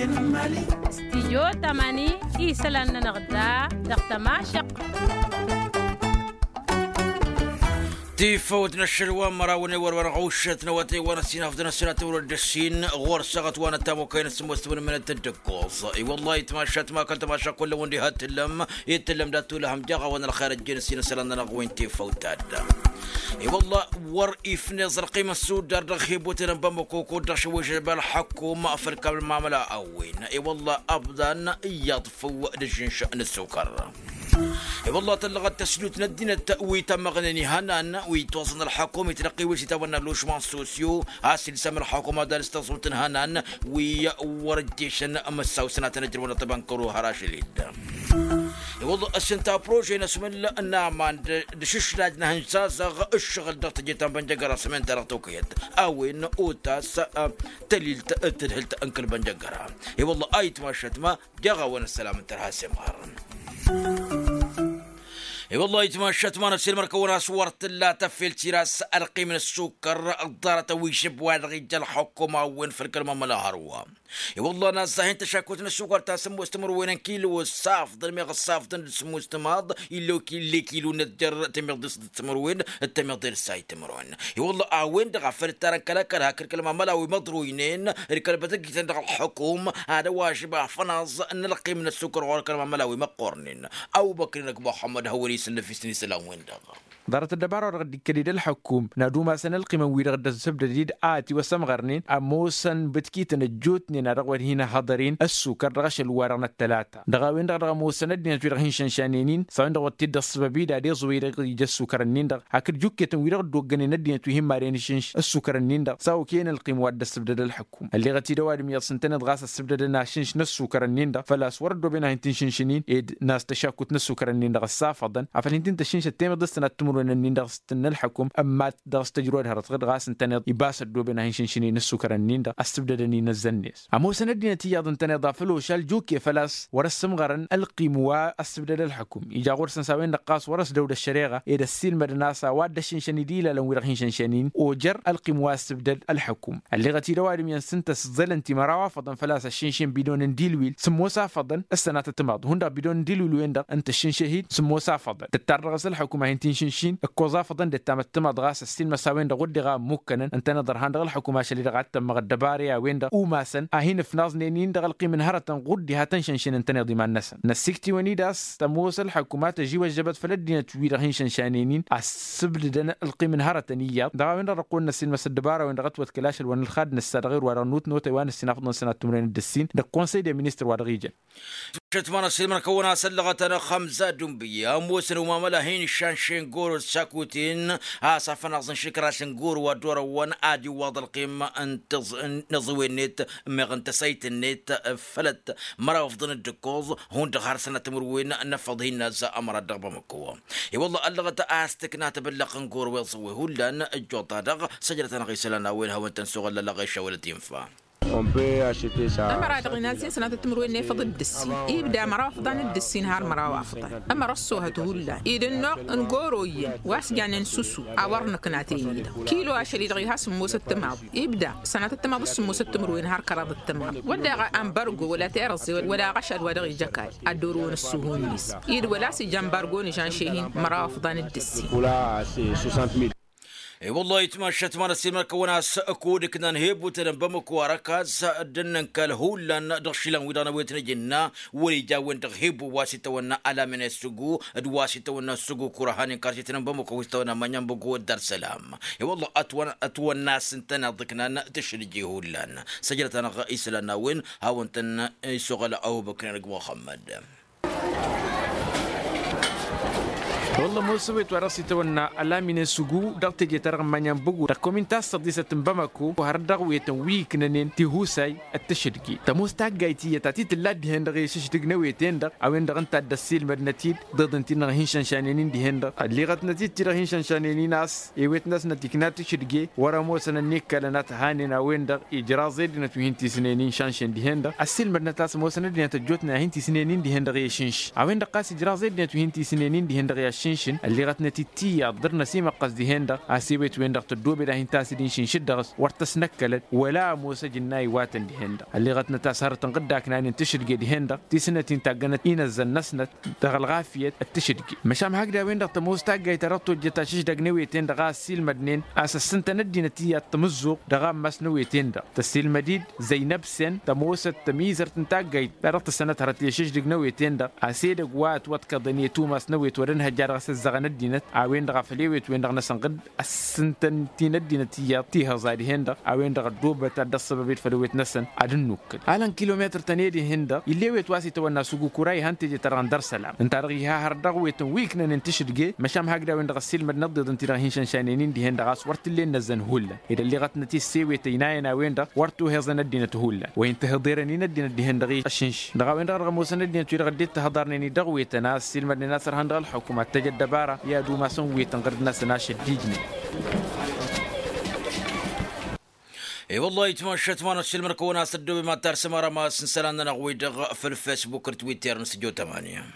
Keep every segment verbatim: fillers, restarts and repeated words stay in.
استيو تماني إيسلان نغدا دختماشق تيفوت نشلوا مراوني ورغوشت نواتي ونسينا فدنا سنة ولد السين غور سقط وانا تامو كاين سموستون من التدقوص اي والله تماشات ما كنت ماشا كل وندي هاتلم يتلم داتو لهم جاغا وانا الخارج جنسين سلنا نغوين تيفوت هذا اي والله ور افني زرقيم السود دار رخيبوتنا بمكوكو دشويش بالحكومة افريقيا بالمعاملة اوين اي والله ابدا يطفو دجن شأن السكر اي والله تلغت تسلوت ندينا التأوي تم غنني هنان ويتوصل الحكومة تلقي وش تبنى لوشمان سوسيو هاسل سمر الحكومة دار استوصلت هنان ويورديشن مساو سنة نجر ولا طبعا كرو هراش اليد اي والله السنتا بروجي نسم الله النعمان دشش لاجنا هنساسغ الشغل دغت جيتان بنجقرا سمنت رتوكيت اوين اوتاس تليل تدهلت انكل بنجقرا اي والله ايت ماشت ما جغا ون السلام ترهاسم غارن اي والله يتمشت ما نفس المركونه صورت لا تفيل تيراس ارقي من السكر الدارة ويشب واد رجال الحكومه وين في الكلمه ملا هروا اي والله ناس هين تشاكوتنا السكر تاسمو استمر وين كيلو الصاف ضميغ الصاف تسمو استماض يلو كيلو كيلو ندر تميغ دس تمر وين التميغ دير ساي تمرون اي والله اوين دغفر ترى كلاك هاك الكلمه ملا ومضروينين الكلمه تجي تندغ الحكومه هذا واجب فناز نلقي من السكر والكلمه ملاوي مقورنين او بكرنك محمد هو في سنة سلام وين دغ دارت الدبارة رغد كديد الحكوم نادوما سنلقي من ويرغد سبد ديد آتي وسمغرنين أموسن بتكيت نجوتني نرغد هنا حاضرين السكر رغش الوارن الثلاثة دغاوين دغ موسن دين تيرغين شنشانين سواء دغ تيد السببي دادي زويرغ يجس السكرنين دغ هكر جوكة ويرغد دوغني ندين توهم مارين شنش السكرنين دغ ساو كين القيم واد السبد الحكوم اللي غتي دواد مية سنتين دغاس السبد ناشنش نس السكرنين دغ فلاس ورد بينها هنتين شنشنين إد ناس تشاكوت نس السكرنين دغ الصافضن عفلنتين تشنش التيم دستنا التمر وين دغستن الحكوم اما دغست تجرود هرت غد غاس انت يباس دوبنا هينشنشني نسكرنين دا استبددني نزنيس امو سندني تياض انت ضافلو شال جوكي فلاس ورسم غرن القيموا استبدد الحكوم يجا غورسن ساوين دقاس ورس دود الشريغه اذا السيل مدناسا واد شنشني ديلا لو يرخين شنشنين اوجر القيموا استبدد الحكوم اللي غتي دوادم ينسنتس زلنتي مراوا فضن فلاس الشنشن بدون ديلويل سموسا فضن السنه تتماض هوندا بدون ديلويل وين انت الشنشهيد سموسا فضن تترغس الحكومه هنتين شنشين وظافة دتام التم دغاس السين مساوين دغود دغا ممكن انت نظر هان دغ الحكومه شلي دغات تم غدباريا وين دغ وماسن اهين فناز نينين دغ القي من هرتن غد هاتن شنشن انت نضي ما الناس نسكتي ونيداس تموس الحكومات تجي وجبت فلدين توير هين شنشانين السبل دنا القي من هرتن يا دغ وين رقون السين مسدباره وين دغت وكلاش الون الخاد نستغير ورا نوت نوت وان السنافض سنه تمرين الدسين د كونسي دي مينستر ودغيجن شتمانا سلمنا كونا سلغتنا خمسة دنبية موسن وماملا هين الشانشين قول ساكوتين ها صفنا أظن شكرا سنقور ودور وان آدي واض القيمة أنت نظوي النت مغن تسيت النت فلت مرا وفضن الدكوز هون دخار سنة تمروين نفضهين نازا أمر الدغبة مكوة اي والله ألغت آستكنا تبلق نقور ويصوي هولان الجوطة دغ سجلتنا غيسلنا وينها وانتن سوغل لغيشة ولا تنفع on peut acheter ça. أما راد غنازين سنة تمروين نفض الدسين. يبدأ مرافضان الدسين هار مرافضان. أما رصوها تقول إذن نقوروين واسجان نسوسو أورنا كناتين. كيلو عشري دغيها سموس التماض. يبدأ سنة التماض سموس التمروين هار كراد التماض. ولا أمبرجو ولا ترزي ولا غشر ولا جكاي. الدورون السهونيس. يد ولا سجان برجو نشان شيهين مرافضان الدسين. كلا ستين ميل. اي والله يتمشت مال السيما كونا سأكود كنا نهيب وتنبمك وركاز دنن كالهولان دغشلان ودانا ويتنجنا ولي جاوين تغهيب واسطونا على من السجو دواسطونا السجو كرهاني كارتي تنبمك وستونا من ينبقوا الدار سلام اي والله اتوان اتوان ناس انتنا ضكنا تشرجي هولان سجلتنا رئيس لنا وين هاونتن سغل او بكر محمد والله مو سويت وراسي تونا علامين السجو دغت جتر مانيان بوغو تكومين تاس ديسه تنبمكو وهردغ ويتويك ننين تيهوساي التشرقي تموس تاغايتي تاتي تلاد هندغي ششدغنا ويتندر او اند انت دسيل مدنتيد ضد انت نهين شنشانين دي هندر اللي غت نتي ترهين شنشانين ناس يويت ناس نتيكنا تشرقي ورا موسن النيكلنات هانينا ويندر اجرا زيد نتوين تي سنين شانشن دي هندر السيل مدنتاس موسن دي نتجوتنا هين تي سنين دي هندر يشنش او اند قاس اجرا زيد نتوين تي سنين دي هندر الشنشن اللي غتنا تيتيا درنا سيما قصدي هندا اسيبت وين دغت الدوبي ده انتاس دين شنشد دغس ورتسنكلت ولا موسى جناي واتن دي هندا اللي غتنا تاسهر تنقداك نان انتشد دي هندا تي سنتين تاغنت اين زنسنت دغل غافيه التشد مشام هكذا وين دغت موستا جاي ترتو جتا شش دغنوي تين دغا سيل مدنين اساس انت ندي نتيا تمزق دغا مسنوي تين دا تسيل مديد زينب سن تموسى تميزر تنتاجي ترت سنه هرتي شش دغنوي تين دا اسيد وات وات كدني توماس نوي تورنها جارس الزغن دينت اوين دغا فليويت وين دغنا سنقد السنتن تين دي نتيا تيها زادي هندا اوين دغ دوبه تدس بيت فلويت نسن ادنوك على كيلومتر تنيدي هندا اللي ويت واسي تونا سوق كوراي هانتي تران در سلام انت رغيها هردغ ويت ويك ننتشر جي مشام هكذا وين دغ السيل مدنضد انت راهين شنشانين دي هندا غاس ورت اللي نزن هولا اذا اللي غتنتي سيوي تيناينا وين دغ ورتو هزن دينه هولا وين تهضيرني ندينا دي هندا غي الشنش دغ وين دغ موسن دينه تي غديت تهضرني دغوي تناس سيل مدن ناصر هندا الحكومه تجدباره يا دو ما سن ويت نقد ناس ناشد ديجني اي والله يتمشى تمانا السلم ركونا صدوا بما ترسم ما سنسلان نغوي دغ في الفيسبوك تويتر نسجو ثمانية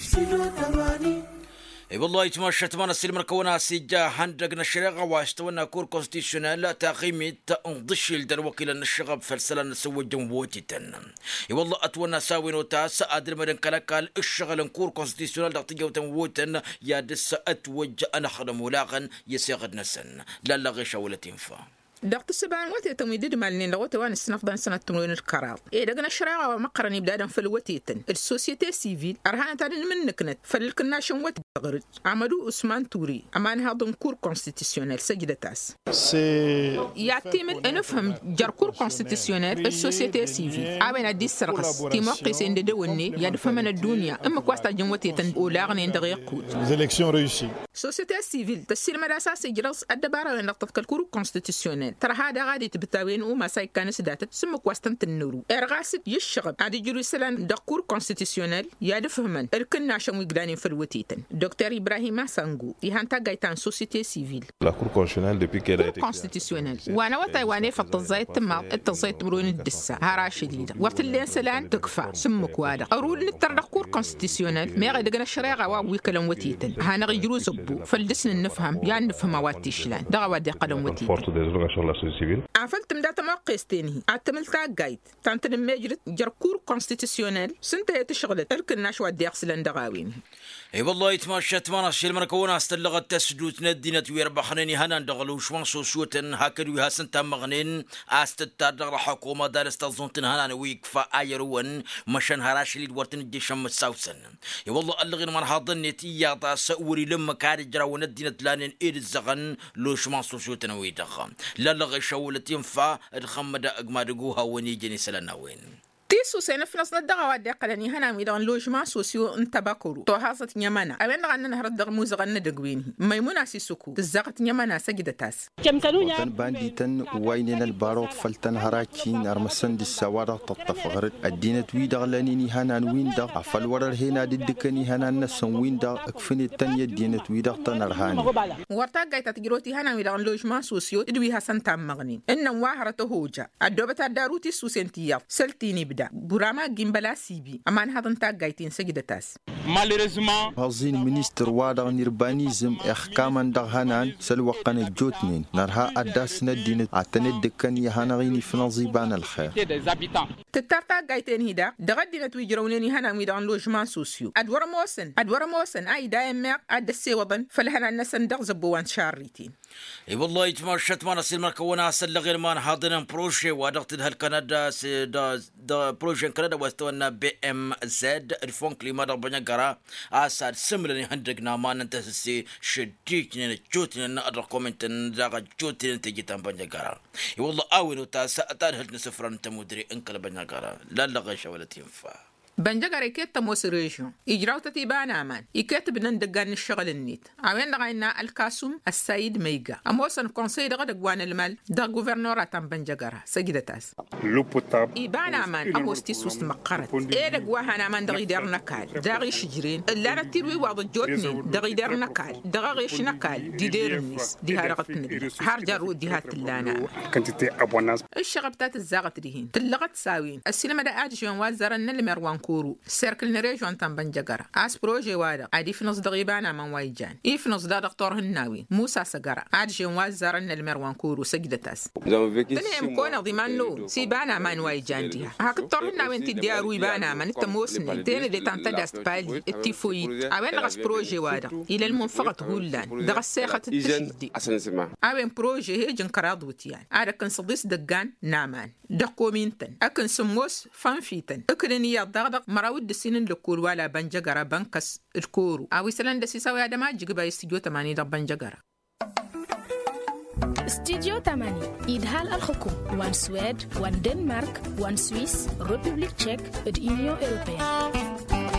اي والله يتمشى تمانا السلم ركونا سجا هندق نشرغ واستونا كور كونستيتيونال تقييم تنضش الدروكيل النشغب فلسلان نسوي جنبوتي تن اي والله اتونا ساوي نوتاس ادري مدن كلاكال الشغل كور كونستيتيونال دقتيجو تنوتن يا دس اتوج انا خدم ولاغن يسيغد نسن لا لا غير شولتين فا دقت السبعين وقت تميدد مالين لغوت وان السنفضان سنة تمرين الكرار إيه دقنا الشراغة ومقرني بدادا في الوتيتن السوسيتي سيفيل أرهانا تاني من نكنت فللكناشن وات بغرد عملو عثمان توري أمان هادون كور كونستيتيسيونيل سجدة تاس يعتمد أن نفهم جار كور كونستيتيسيونيل السوسيتي سيفيل عابين عدي السرقس تيموقي سيند دوني يدفهمنا الدنيا أما كواستا جنوتيتن ولاغنين دغيقود السوسيتي سيفيل تسير مداسا سيجرس الدبارة وين لقطة الكور كونستيتيسيونيل ترى هذا غادي تبتاوين وما ساي كان سداتت سمك واستنت النورو ارغاسد يشغب عادي جيروسلان دقور كونستيتيسيونيل يا دفهمن الكنا شمو يقدانين في الوتيتن دكتور ابراهيم سانغو يهانتا غايتان سوسيتي سيفيل لا كور كونستيتيونيل ديبي كيدا كونستيتيسيونيل وانا وتايواني فالتزايد تما التزايد مرون الدسا هارا شديده وقت اللي سلان تكفى سمك وادا ارول نتر دقور كونستيتيسيونيل ما غادي دغنا الشريعه وا ويكلم وتيتن هانا غيجرو زبو فلدسن نفهم يا نفهم واتيشلان دغا ودي قدم وتيتن عفلت مدات موقستيني عتملتا جايد تانت المجرد جركور كونستيتيسيونيل سنتهي تشغلت الكنا شو ودي اغسلن دغاوين اي والله يتمشى تمانا الشيل مركونا استلغت تسدوت ندينة ويربحنيني هنا ندغلو شوان سوسوتن هاكدو هاسنتا مغنين استتار دغل حكومة دار استظنتن هنا ويكفا ايروان مشان هراش اللي دورتن الجيشم الساوسن اي والله اللغين من هاضن يتيا دا سأوري لما كاري جراو ندينة لانين ايد الزغن لو شوان سوسوتن ويدغا لا لغي شولتين فا الخمدة اقمادقوها ونيجني سلناوين تيسو سينف نصنا دغا ودي قلني هنا ميدان لوجمان سوسيو انتباكورو تو هازت نيمانا أبين غانا نهر الدغ موزغن دغويني ميمونا سيسوكو تزاقت نيمانا سجدة تاس وطن بانديتن ويننا الباروت فلتن هراكين أرمسن دي السوارة تطفغرت الدينة ويدغ لانيني هنا وين دغ عفل ورر هنا ددكني هنا نسن وين دغ اكفني التانية الدينة ويدغ تنرهاني ورتا غايتا تجروتي هنا ميدان لوجمان سوسيو ادوي هاسن تام مغنين إنن واهرة هوجا الدوبة داروتي سوسنتيا سلتيني بدا براما جيمبلا سيبي امان هذن تاع جايتين سجدتاس مالوريزمون هازين مينستر وادا نيربانيزم احكاما دغهنان سلوقن جوتنين نرها اداسنا دين عتند دكن يهانغيني في نظيبان الخير تتارتا جايتين هدا دغدينا تويجرونيني هنا ميدان لوجمان سوسيو ادور موسن ادور موسن اي دايم ادسي وضن فلهنا نسن دغزبوان شاريتين اي والله يتمشى تمانا سيل مركونا سل غير مان حاضرين بروجي ودغت هالكندا دا دا بروجي كندا واستونا بي ام زد الفون كليما ربنا قرا اساد سملني هندقنا ما ننتسي شديك نجوتنا نقدر كومنت نزاغ جوتنا تجي تنبنجا قرا اي والله اوينو تا ساتان هل نسفر انت مدري انقلب بنجا قرا لا لا غش ولا تنفع بنجا كيت تموس ريجون يجراو تتيبان امان يكتب نندقان الشغل النيت عوين لغاينا الكاسوم السيد ميغا اموسن كونسي دغ دغوان المال دا غوفرنور تام بنجا سجدة تاس يبان امان اموستي سوس مقرت ايه دغوا هنا من دغ يدير نكال دغ شجرين لا رتيروي واض جوتني دغ يدير نكال دغ غيش نكال دي دير الناس دي هرغتني هرجا رو دي هات اللانا كنت تي ابو الناس الشغب تاع الزاغت ديهين تلغت ساوين السينما دا اجي وان وزرنا المروان كورو سيركل نريجو أنتم بنججرة أس بروجي وادا عادي في نص دغيبانا من وايجان إيه في نص دا دكتور هناوي موسى سجرة عاد جنواز زارن المروان كورو سجدتاس تنهم كون ضمانو سيبانا من وايجان ديها هاك دكتور هناوي انت ديارو يبانا من التموسني تاني دي تنتدست بالي التيفويد أوين غس بروجي وادا إلى المنفقة هولان دغس ساخة التشدي أوين بروجي هي جنكراد وتيان عاد كن صديس دقان نامان دقومينتن أكن سموس فانفيتن أكرني يضغط مراود السنين لكور ولا بنججرة بنكس الكورو أو سلان دسي سوي هذا ما جيب استديو تماني دب بنججرة استديو تماني إدهال الحكوم وان سويد وان دنمارك وان سويس ريبوبليك تشيك اليونيون أوروبية.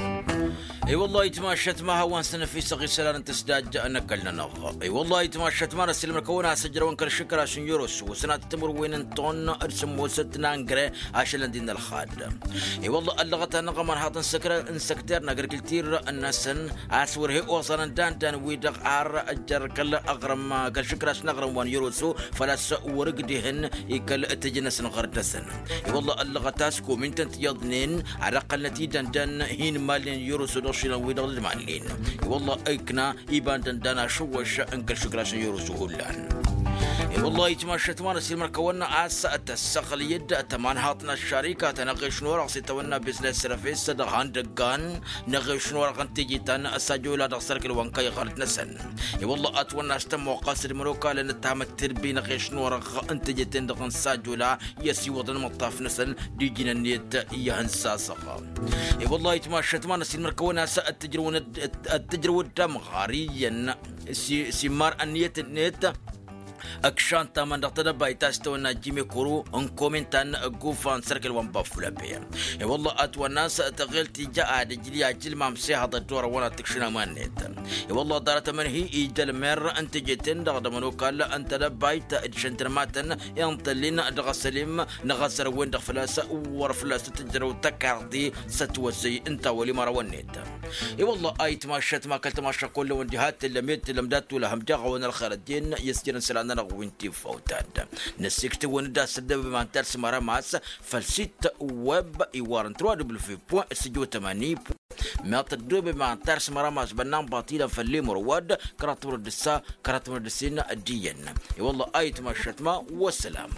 اي والله يتماشت ما هو سنة في صغير سلان تسداد نقلنا نغ اي والله يتماشت ما نسلم الكونها سجر وانكر الشكر عشان يوروس وسنة تمر وين طن ارسم وست نانجري عشان دين الخاد اي والله اللغة نغم هاتن سكر انسكتر نقر كتير الناس اسور هي وصلنا دان دان ويدق عار اجر كل اغرم كل شكر عشان اغرم وان يوروسو فلا ورق دهن يكل تجنس نغردسن اي والله اللغة تاسكو من تنتيضنين على قلتي دان دان هين مالين يوروسو شيلان ويدغ المعلين والله ايكنا يبان دندانا شوش انكل شكراشن يورو سهولان والله يتماشى تمان سيمر كونا اس التسقل يد تمان هاتنا الشركه تناقش نور سيتونا بزنس سيرفيس دغان دغان نغش نور قنتيجي تن اساجولا دغسرك الوانكاي خالد نسن والله اتونا استم وقاصر مروكا لنتهم التربي نغش نور انتجي تن دغن ساجولا يسي وضن مطاف نسن دي جننيت يهنساسقا والله يتماشى تمان سيمر كونا اس التجرون التجرو الدم غاريا سيمار انيت النت أكشان تامن دكتور بايتاستونا جيمي كورو انكومنتان غوفان سيركل وان بافولا بيا والله اتوا الناس تغيل تجا دجلي اجل مامسي هذا الدور وانا تكشنا مانيت والله دارت من هي ايدل مر انت جيتن دغد منو قال انت بايت ادشنترماتن ينطلين دغسلم نغسر وين دغفلاس ورفلاس تجرو تكاردي ستوسي انت ولي مروانيت اي والله ايت ما شت ما كلت ما شكل وندهات لميت لمدات ولا هم جاغون الخردين يسجن سلان وينتي فوتاد نسيكت وندا سدب ما ترس مرا ماس فالسيت ويب يوارن ترو في بوين سجو ثمانية ما تدوب ما ترس مرا ماس بنام باطيلا فاللي مرواد كراتور دسا كراتور دسين الدين والله ايت ما شتما والسلام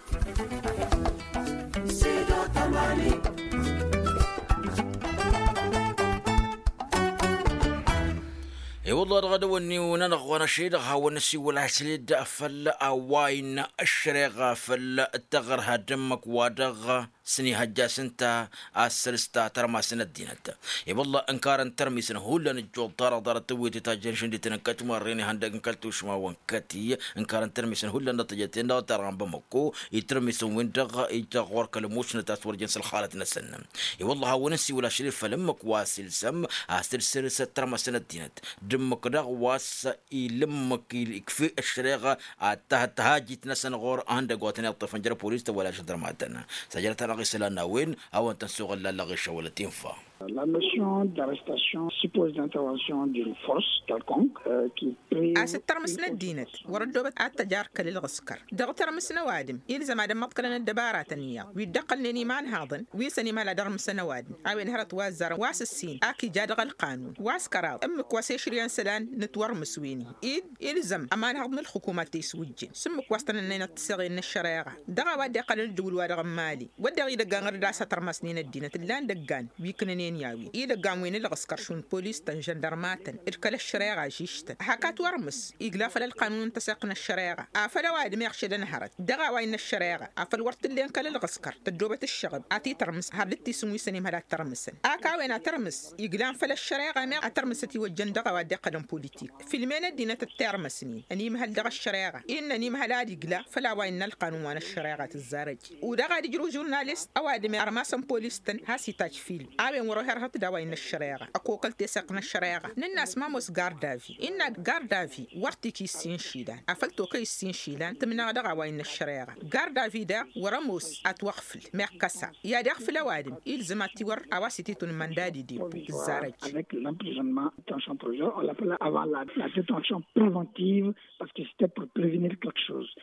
اي والله غدوني ونغ شيء هاو نسي ولا سليد افل اواين الشريغه فل التغر هدمك وادغ سني هجاس انت اسرستا ترما سنه دينت اي والله انكار ترمي سنه هولا نجو دار دار تويتي تاجن شندي تنكت مريني هندق كلتو شما وانكتي انكار ترمي سنه هولا نتجت انه ترام بمكو يترمي سن ويندغ يتغور كلموش نتاس ورجنس الخاله نسن اي والله هاو نسي ولا شيء فلمك واسل سم اسرسر سترما سنه دينت دمك دغ واس يلمك يكفي الشريغه تحت هاجت نسن غور هندق وتني طفنجر بوليس ولا شدرماتنا سجلت غسلنا وين أو أن تنسوغ الله غش ولا تنفع. La notion d'arrestation suppose l'intervention d'une force quelconque euh, qui prie... أستر مسنا الدينت وردوبة التجار كل الغسكر دغتر مسنا وادم إلزا ما دم مطكلنا الدبارات النيا ويدقلني مان هاضن ويسني ما لا در مسنا وادم أو انهرت وازر واس السين أكي جادغ القانون واس كراو أمك واسيش ريان سلان نتور مسويني إيد إلزم أمان هاضن الحكومة تيسوجين سمك واستن النينة تسغين الشريعة دغا وادي قل الدول وادغ مالي ودغي دقان غردا ستر مسنين الدينت اللان دقان ويكنني ياوي إذا قاموين الغسكر شون بوليس تن جندرماتن إركل الشريعة جيشتن حكات ورمس إقلاف للقانون تساقنا الشريعة أفلا وايد ما يخشد نهرت دغا وين الشريعة أفل ورت اللي انكل الغسكر تجوبة الشغب أتي ترمس هردتي سموي سنيم هلا ترمسن أكا وين ترمس إقلام فل الشريعة ما أترمستي وجن دغا وادي قدم بوليتيك في المينا دينا تترمسني أني مهل دغا الشريعة إنني مهل هادي إقلا فلا وين القانون وانا الشريعة الزارج ودغا دي جرو جورناليست أوادي ما أرماسن بوليستن هاسي تاج فيل أبين ورو هرهت دواين الشريعة أكو قلت سقنا الشريعة نناس ما مس غاردافي إن غاردافي ورتي كي سين شيلان أفلتو كي سين شيلان تمنا دغا وين الشريعة غاردافي دا ورموس أتوقفل مركسا يا دغفل وادم إلزماتي ور أواسيتي تون مندادي دي الزارج avec l'emprisonnement détention provisoire on l'appelait avant la, la détention préventive parce que c'était pour prévenir quelque chose